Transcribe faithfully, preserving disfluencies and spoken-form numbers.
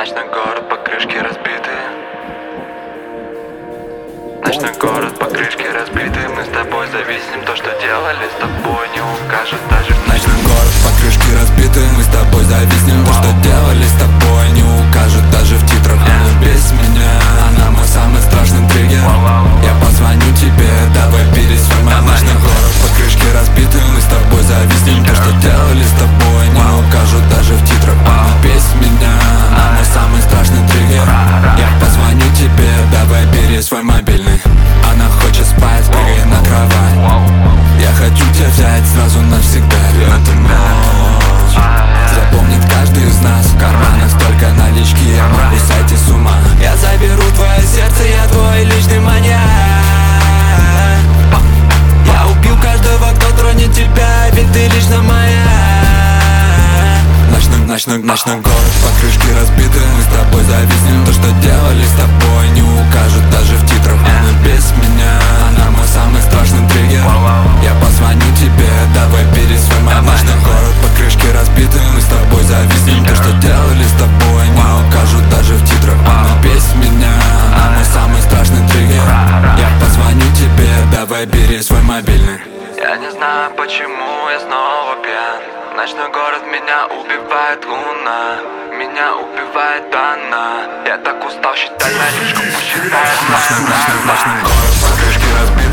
Ночной город, покрышки разбиты. Ночной город, покрышки разбиты. Мы с тобой зависнем. То, что делали с тобой, не укажет даже в Ночной город, покрышки разбиты. Мы с тобой зависнем. То, что делали с тобой, не укажет даже в титрах. Она без меня, она мой самый страшный триггер. Я позвоню тебе, давай пересвой мой ночной город, покрышки разбиты. Мы с тобой зависнем. То, что делали с тобой, не укажут даже в титрах. Она без меня, она мой самый страшный триггер. Я позвоню тебе, давай бери свой мобильный. Она хочет спать, прыгай на кровать. Я хочу тебя взять сразу навсегда. Эту ночь запомнит каждый из нас. В карманах столько налички, я могу сойти с ума. Я заберу твое сердце, я твой личный маньяк. Я убью каждого, кто тронет тебя, ведь ты лично моя. Ночной, ночной, ночной город, покрышки разбиты. Мы с тобой зависнем. То, что делали с тобой, не укажут даже в титрах. Она без меня, она мой самый страшный триггер. Я позвоню тебе, давай пересвой мой ночной город, покрышки разбиты. Мы с тобой зависнем. То, что делали с тобой, не укажут даже в титрах. Она без меня, она мой самый страшный триггер. Я позвоню тебе, давай бери свой мобильный. Я не знаю, почему я снова пьян. Ночной город, меня убивает луна. Меня убивает она. Я так устал считать наличку, посчитать. Ночной, ночной, ночной город, покрышки разбиты.